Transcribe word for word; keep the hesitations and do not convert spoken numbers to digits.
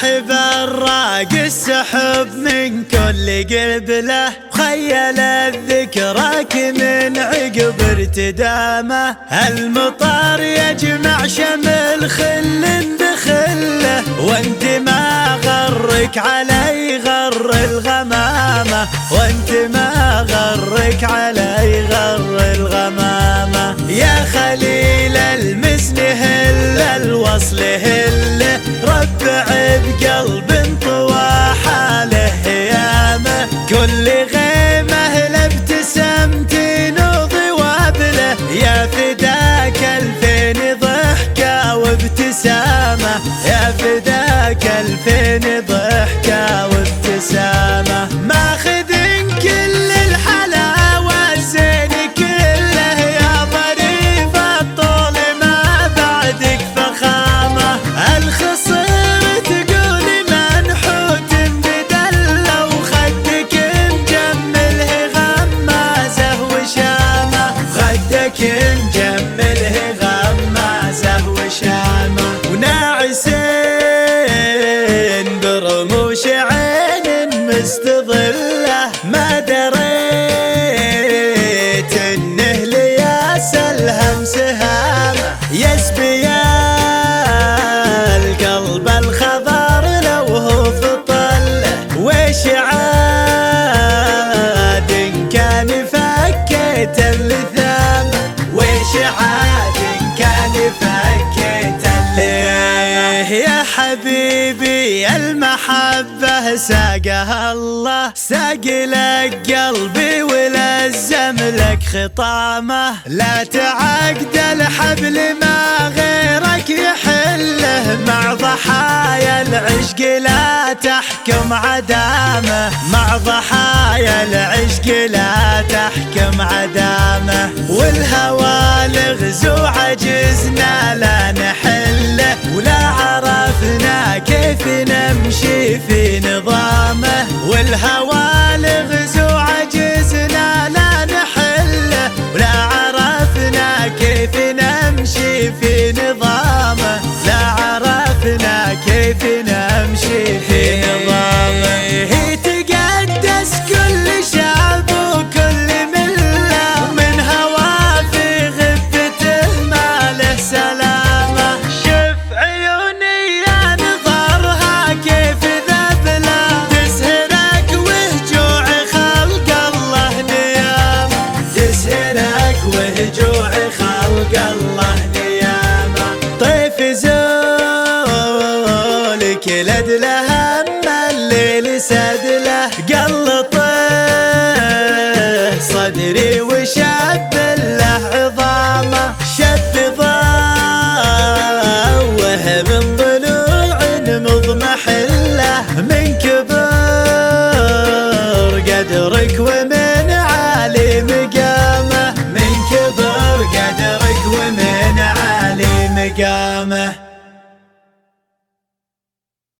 ساحب الراق السحب من كل قبله، خيل الذكراك من عقب ارتدامه. المطر يجمع شمل خل بخله، وانت ما غرك علي غر الغمامه، وانت ما غرك علي غر الغمامه. يا خليل المسن هل الوصل هل، ربع بقلب طوى حاله يامه. كل غيمه لابتسمتين وضوابله، يا فداك الفين ضحكه وابتسامه، يا فداك الفين ضحكه وابتسامه. ماخذين كل الحلاوه الزين كله، يا ظريف الطول ما بعدك فخامه. الخصر تقول منحوت بدله، وخدك مجمله غمازه وشامه، خدك مجمله غمازه وشامه. وناعسين برموش عين مستظله، ما دريت انه لياس الهم سهامه. يسبي القلب الخضر لو هو في طله، وش عاد إن كان فكيت اللثامه، وش عاد إن كان فكيت اللثامه. يا حبيبي المحبة ساقها الله، ساق لك قلبي ولزم لك خطامه. لا تعقد الحبل ما غيرك يحله، مع ضحايا العشق لا تحكم عدامه، مع ضحايا العشق لا تحكم عدامه. والهوى لغزو عجزنا لا نحله، ولا عرفنا كيف نمشي في نظامه. والهوى لغزو عجزنا لا نحله، ولا عرفنا كيف نمشي في نظامه، لا عرفنا كيف نمشي في نظامه. تقدس كل شعب وكل مله، ومن هوى في غبته ما له سلامه. شف عيوني يا نظرها كيف ذبله، تسهرك وهجوع خلق الله نيامه، تسهرك وهجوع خلق الله نيامه. طيف زولك لدله هم الليل سدله، قلط